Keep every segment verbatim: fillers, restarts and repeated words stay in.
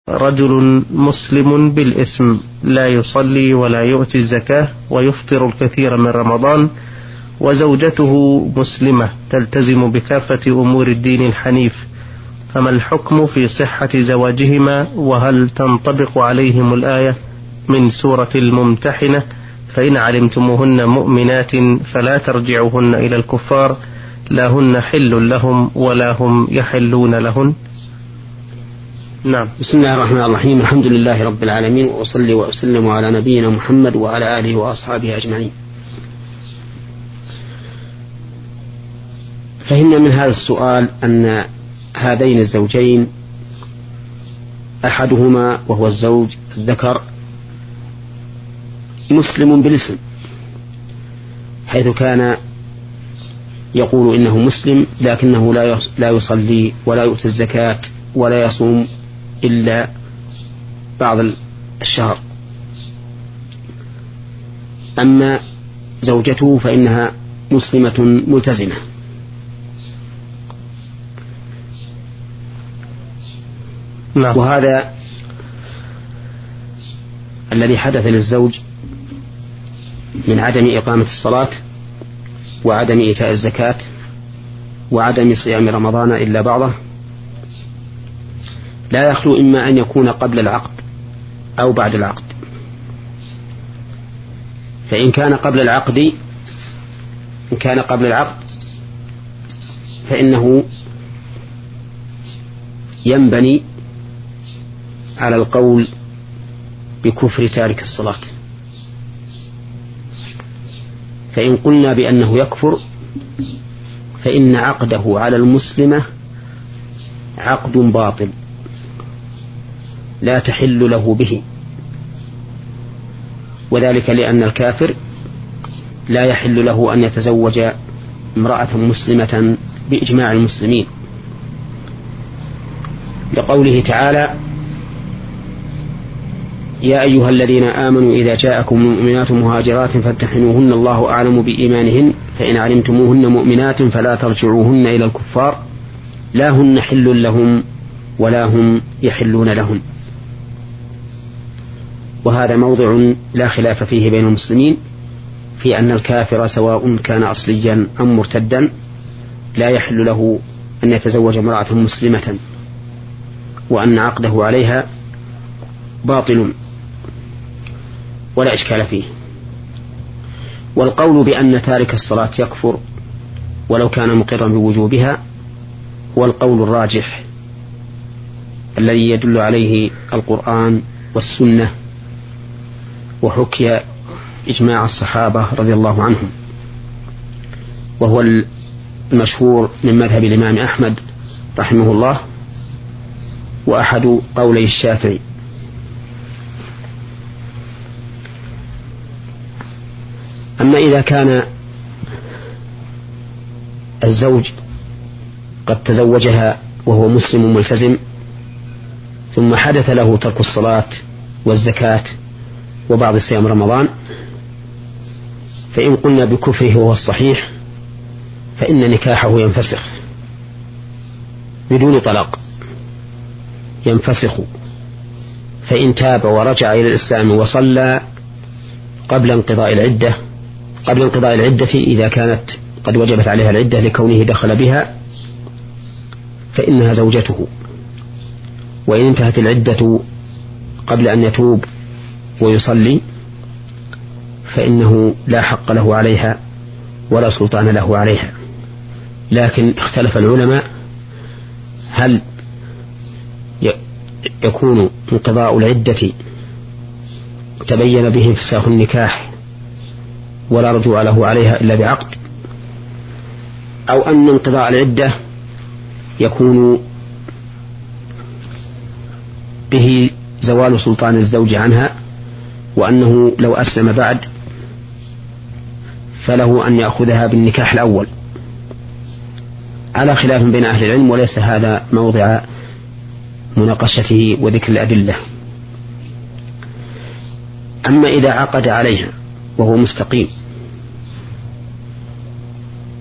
رجل مسلم بالاسم لا يصلي ولا يؤتي الزكاة ويفطر الكثير من رمضان، وزوجته مسلمة تلتزم بكافة أمور الدين الحنيف، فما الحكم في صحة زواجهما؟ وهل تنطبق عليهم الآية من سورة الممتحنة فإن علمتموهن مؤمنات فلا ترجعوهن إلى الكفار لا هن حل لهم ولا هم يحلون لهن؟ نعم. بسم الله الرحمن الرحيم. الحمد لله رب العالمين، وأصلي وأسلم على نبينا محمد وعلى آله وأصحابه أجمعين. فهمنا من هذا السؤال أن هذين الزوجين أحدهما وهو الزوج الذكر مسلم بالاسم، حيث كان يقول إنه مسلم لكنه لا يصلي ولا يؤتي الزكاة ولا يصوم إلا بعض الشهر. أما زوجته فإنها مسلمة ملتزمة. نعم. وهذا الذي حدث للزوج من عدم إقامة الصلاة وعدم إيتاء الزكاة وعدم صيام رمضان إلا بعضه لا يخلو إما أن يكون قبل العقد أو بعد العقد. فإن كان قبل العقد إن كان قبل العقد فإنه ينبني على القول بكفر تارك الصلاة. فإن قلنا بأنه يكفر فإن عقده على المسلمة عقد باطل لا تحل له به، وذلك لأن الكافر لا يحل له أن يتزوج امرأة مسلمة بإجماع المسلمين، لقوله تعالى: يا أيها الذين آمنوا إذا جاءكم مؤمنات مهاجرات فامتحنوهن الله أعلم بإيمانهن فإن علمتموهن مؤمنات فلا ترجعوهن إلى الكفار لا هن حل لهم ولا هم يحلون لهن. وهذا موضع لا خلاف فيه بين المسلمين في أن الكافر سواء كان أصليا أم مرتدا لا يحل له أن يتزوج امرأة مسلمة، وأن عقده عليها باطل ولا إشكال فيه. والقول بأن تارك الصلاة يكفر ولو كان مقرا بوجوبها هو القول الراجح الذي يدل عليه القرآن والسنة وحكي إجماع الصحابة رضي الله عنهم، وهو المشهور من مذهب الإمام أحمد رحمه الله وأحد قولي الشافعي. أما إذا كان الزوج قد تزوجها وهو مسلم ملتزم ثم حدث له ترك الصلاة والزكاة وبعض صيام رمضان، فإن قلنا بكفره وهو الصحيح فإن نكاحه ينفسخ بدون طلاق، ينفسخ. فإن تاب ورجع إلى الإسلام وصلى قبل انقضاء العدة قبل انقضاء العدة إذا كانت قد وجبت عليها العدة لكونه دخل بها فإنها زوجته، وإن انتهت العدة قبل أن يتوب ويصلي فإنه لا حق له عليها ولا سلطان له عليها. لكن اختلف العلماء هل يكون انقضاء العدة تبين به انفساخ النكاح ولا رجوع له عليها إلا بعقد، أو أن انقضاء العدة يكون به زوال سلطان الزوج عنها، وأنه لو أسلم بعد فله أن يأخذها بالنكاح الأول، على خلاف بين أهل العلم وليس هذا موضع مناقشته وذكر الأدلة. أما إذا عقد عليها وهو مستقيم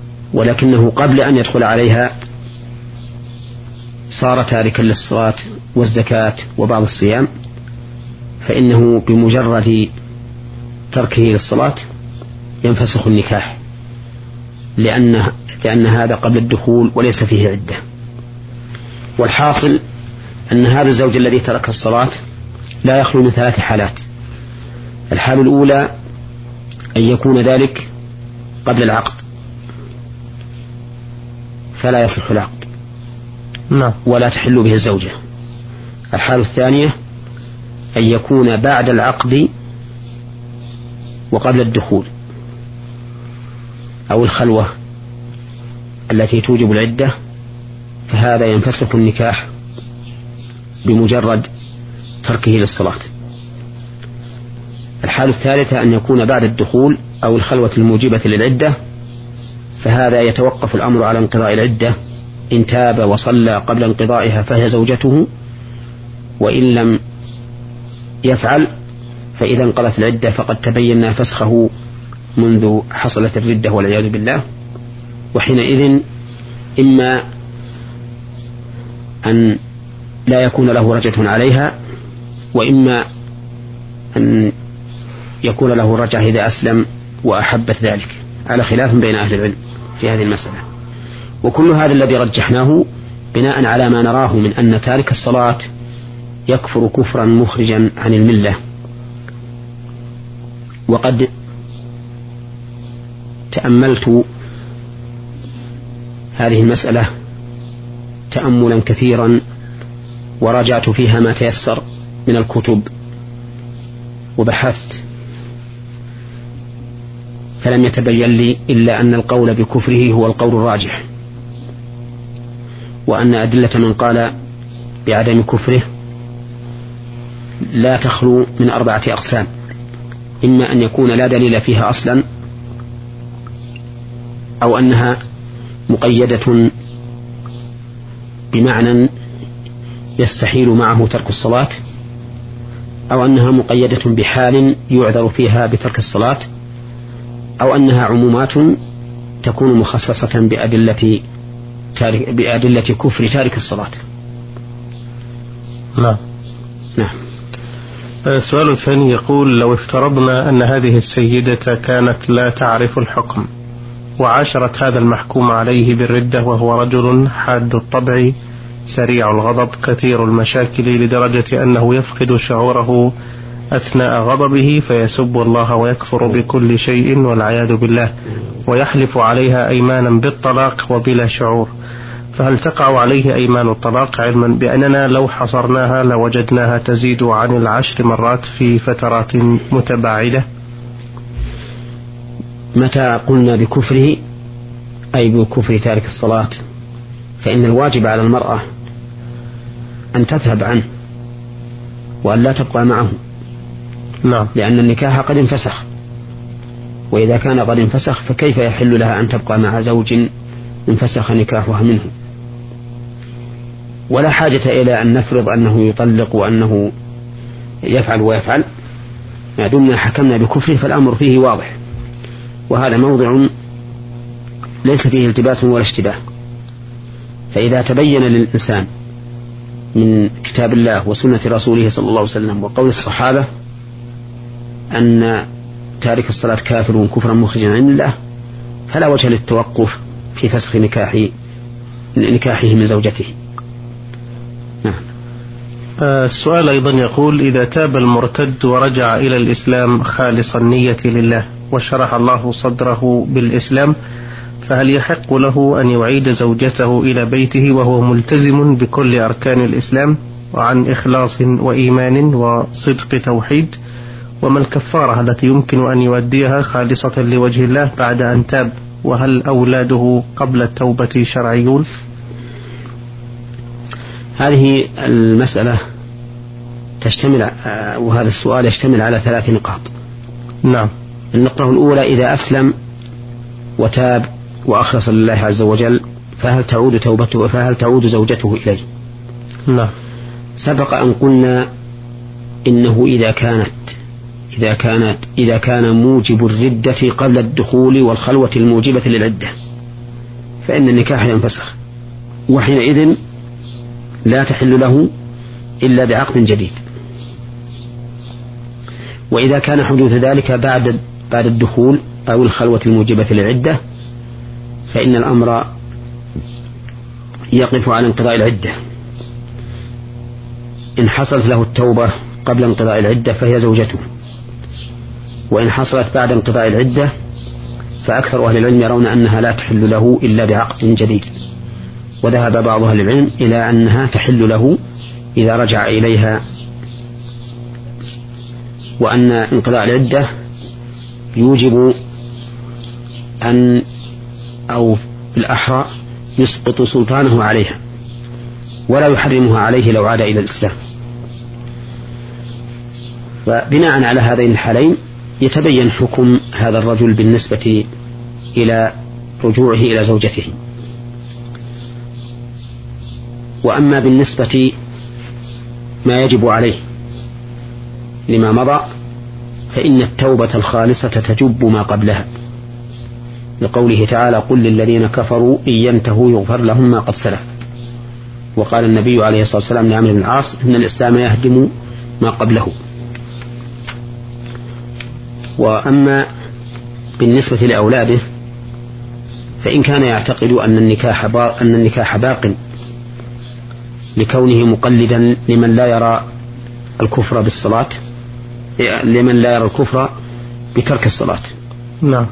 ولكنه قبل أن يدخل عليها صار تاركا للصلاة والزكاة وبعض الصيام، فإنه بمجرد تركه للصلاة ينفسخ النكاح، لأن, لأن هذا قبل الدخول وليس فيه عدة. والحاصل أن هذا الزوج الذي ترك الصلاة لا يخلو من ثلاث حالات. الحالة الأولى أن يكون ذلك قبل العقد فلا يصح العقد ولا تحل به الزوجة. الحالة الثانية أن يكون بعد العقد وقبل الدخول أو الخلوة التي توجب العدة، فهذا ينفسخ النكاح بمجرد تركه للصلاة. الحالة الثالثة أن يكون بعد الدخول أو الخلوة الموجبة للعدة، فهذا يتوقف الأمر على انقضاء العدة، إن تاب وصلى قبل انقضائها فهي زوجته، وإن لم يفعل فإذا انقضت العدة فقد تبين فسخه منذ حصلت الردة والعياذ بالله. وحينئذ إما أن لا يكون له رجعة عليها، وإما أن يكون له رجعة إذا أسلم وأحبت ذلك، على خلاف بين أهل العلم في هذه المسألة. وكل هذا الذي رجحناه بناء على ما نراه من أن تارك الصلاة يكفر كفرا مخرجا عن الملة. وقد تأملت هذه المسألة تأملا كثيرا، وراجعت فيها ما تيسر من الكتب وبحثت، فلم يتبين لي إلا أن القول بكفره هو القول الراجح، وأن أدلة من قال بعدم كفره لا تخلو من أربعة أقسام: إما أن يكون لا دليل فيها أصلا، أو أنها مقيدة بمعنى يستحيل معه ترك الصلاة، أو أنها مقيدة بحال يعذر فيها بترك الصلاة، أو أنها عمومات تكون مخصصة بأدلة, بأدلة كفر تارك الصلاة. نعم. نعم. السؤال الثاني يقول: لو افترضنا أن هذه السيدة كانت لا تعرف الحكم وعاشرت هذا المحكوم عليه بالردة، وهو رجل حاد الطبع سريع الغضب كثير المشاكل لدرجة أنه يفقد شعوره أثناء غضبه فيسب الله ويكفر بكل شيء والعياذ بالله، ويحلف عليها أيمانا بالطلاق وبلا شعور، فهل تقع عليه أيمان الطلاق، علما بأننا لو حصرناها لوجدناها تزيد عن العشر مرات في فترات متباعدة؟ متى قلنا بكفره أي بكفر تارك الصلاة، فإن الواجب على المرأة أن تذهب عنه وأن لا تبقى معه. نعم. لأن النكاح قد انفسخ، وإذا كان قد انفسخ فكيف يحل لها أن تبقى مع زوج انفسخ نكاحها منه؟ ولا حاجة إلى أن نفرض أنه يطلق وأنه يفعل ويفعل، ما دمنا حكمنا بكفره فالأمر فيه واضح، وهذا موضع ليس فيه التباس ولا اشتباه. فإذا تبين للإنسان من كتاب الله وسنة رسوله صلى الله عليه وسلم وقول الصحابة أن تارك الصلاة كافر كفرا مخرجا عن الله، فلا وجه للتوقف في فسخ نكاح نكاحه من زوجته. نعم. السؤال أيضا يقول: إذا تاب المرتد ورجع إلى الإسلام خالص النية لله وشرح الله صدره بالإسلام، فهل يحق له أن يعيد زوجته إلى بيته وهو ملتزم بكل أركان الإسلام وعن إخلاص وإيمان وصدق توحيد؟ وما الكفارة التي يمكن أن يؤديها خالصة لوجه الله بعد أن تاب؟ وهل أولاده قبل التوبة شرعيون؟ هذه المسألة تشتمل، وهذا السؤال يشتمل على ثلاث نقاط. نعم. النقطة الأولى: إذا أسلم وتاب وأخلص لله عز وجل فهل تعود توبته فهل تعود زوجته إليه؟ نعم. سبق أن قلنا إنه إذا كانت إذا كانت إذا كان موجب الردة قبل الدخول والخلوة الموجبة للعدة فإن النكاح ينفسخ، وحينئذ لا تحل له إلا بعقد جديد. وإذا كان حدوث ذلك بعد بعد الدخول أو الخلوة الموجبة للعدة فإن الأمر يقف على انقضاء العدة. إن حصلت له التوبة قبل انقضاء العدة فهي زوجته، وإن حصلت بعد انقضاء العدة فأكثر أهل العلم يرون أنها لا تحل له إلا بعقد جديد، وذهب بعض أهل العلم إلى أنها تحل له إذا رجع إليها، وأن انقضاء العدة يوجب أن أو بالأحرى يسقط سلطانه عليها ولا يحرمها عليه لو عاد إلى الإسلام. فبناء على هذين الحالين يتبين حكم هذا الرجل بالنسبة إلى رجوعه إلى زوجته. وأما بالنسبة ما يجب عليه لما مضى فإن التوبة الخالصة تجب ما قبلها، لقوله تعالى: قل للذين كفروا إن ينتهوا يغفر لهم ما قد سلف. وقال النبي عليه الصلاة والسلام لعمرو بن العاص: إن الإسلام يهدم ما قبله. وأما بالنسبة لأولاده فإن كان يعتقد أن النكاح أن النكاح باق لكونه مقلدا لمن لا يرى الكفر بالصلاة لمن لا يرى الكفر بترك الصلاة، نعم،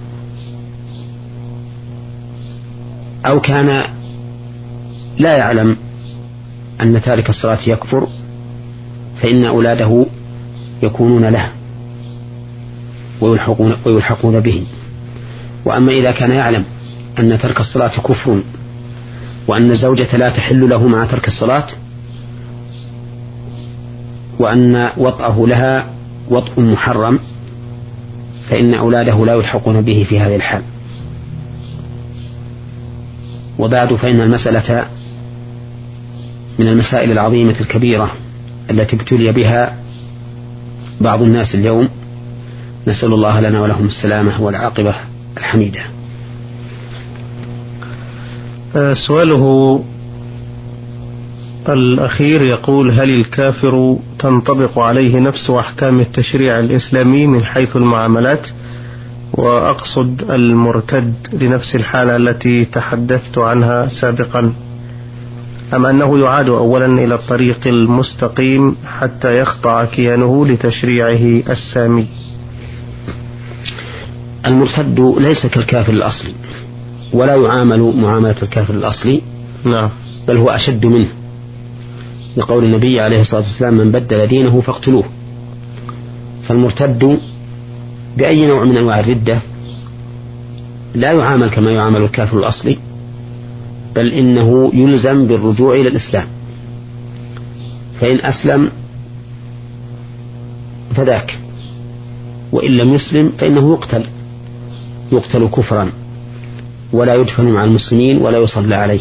أو كان لا يعلم أن تارك الصلاة يكفر فإن أولاده يكونون له ويلحقون, ويلحقون به. وأما إذا كان يعلم أن ترك الصلاة كفر وأن الزوجة لا تحل له مع ترك الصلاة وأن وطأه لها وطء محرم فإن أولاده لا يلحقون به في هذه الحال. وبعد فإن المسألة من المسائل العظيمة الكبيرة التي ابتلي بها بعض الناس اليوم، نسأل الله لنا ولهم السلامة والعاقبة الحميدة. سؤاله الأخير يقول: هل الكافر تنطبق عليه نفس أحكام التشريع الإسلامي من حيث المعاملات؟ وأقصد المرتد لنفس الحالة التي تحدثت عنها سابقا، أم أنه يعاد أولا إلى الطريق المستقيم حتى يخضع كيانه لتشريعه السامي؟ المرتد ليس كالكافر الأصلي ولا يعامل معاملة الكافر الأصلي، نعم، بل هو أشد منه، لقول النبي عليه الصلاة والسلام: من بدل دينه فاقتلوه. فالمرتد بأي نوع من أنواع الردة لا يعامل كما يعامل الكافر الأصلي، بل إنه يلزم بالرجوع إلى الإسلام، فإن أسلم فذاك، وإن لم يسلم فإنه يقتل يقتل كفرا ولا يدفن مع المسلمين ولا يصلى عليه.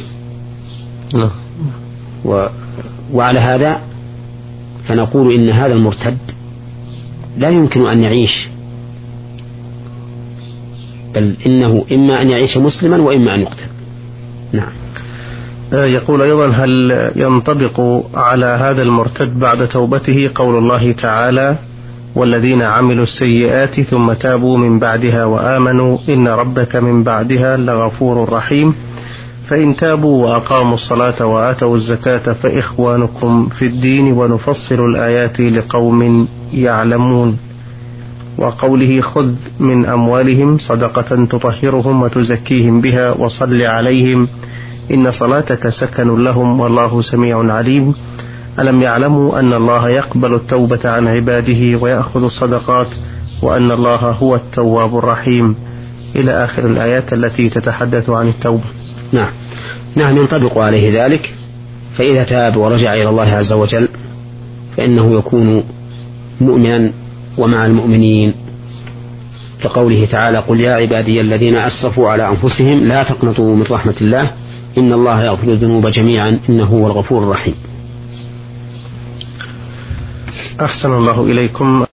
و... وعلى هذا فنقول إن هذا المرتد لا يمكن أن يعيش، بل إنه إما أن يعيش مسلما وإما أن يقتل. نعم. يقول أيضا: هل ينطبق على هذا المرتد بعد توبته قول الله تعالى: والذين عملوا السيئات ثم تابوا من بعدها وآمنوا إن ربك من بعدها لغفور رحيم، فإن تابوا وأقاموا الصلاة وآتوا الزكاة فإخوانكم في الدين ونفصل الآيات لقوم يعلمون، وقوله: خذ من أموالهم صدقة تطهرهم وتزكيهم بها وصل عليهم إن صلاتك سكن لهم والله سميع عليم، ألم يعلموا أن الله يقبل التوبة عن عباده ويأخذ الصدقات وأن الله هو التواب الرحيم، إلى آخر الآيات التي تتحدث عن التوبة. نعم نعم ينطبق عليه ذلك، فإذا تاب ورجع إلى الله عز وجل فإنه يكون مؤمنا ومع المؤمنين، كقوله تعالى: قل يا عبادي الذين أسرفوا على أنفسهم لا تقنطوا من رحمة الله إن الله يغفر الذنوب جميعا إنه هو الغفور الرحيم. أحسن الله إليكم.